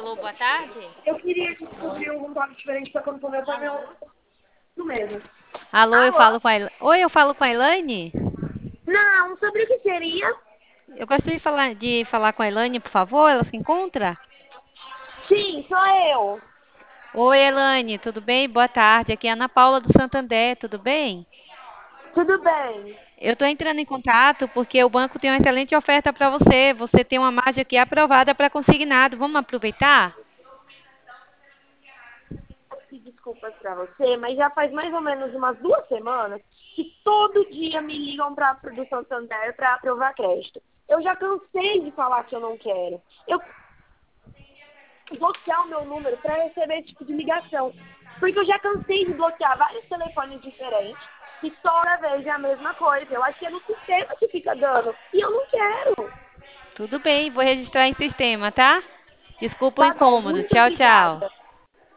Alô, boa tarde. Eu queria descobrir um toque diferente para quando for meu pai meu no mesmo. Alô, eu Alô? falo com a Oi, eu falo com a Elaine? Não, sobre o que seria? Eu gostaria de falar com a Elaine, por favor. Ela se encontra? Sim, sou eu. Oi, Elaine, tudo bem? Boa tarde. Aqui é a Ana Paula do Santander, tudo bem? Tudo bem. Eu estou entrando em contato porque o banco tem uma excelente oferta para você. Você tem uma margem aqui aprovada para consignado. Vamos aproveitar? Pedir desculpas para você, mas já faz mais ou menos umas 2 semanas que todo dia me ligam para a produção Santander para aprovar crédito. Eu já cansei de falar que eu não quero. Eu bloquear o meu número para receber esse tipo de ligação. Porque eu já cansei de bloquear vários telefones diferentes e toda vez é a mesma coisa. Eu acho que é no sistema que fica dando. E eu não quero. Tudo bem, vou registrar em sistema, tá? Desculpa o Tá bom, incômodo. muito Tchau, obrigada. tchau.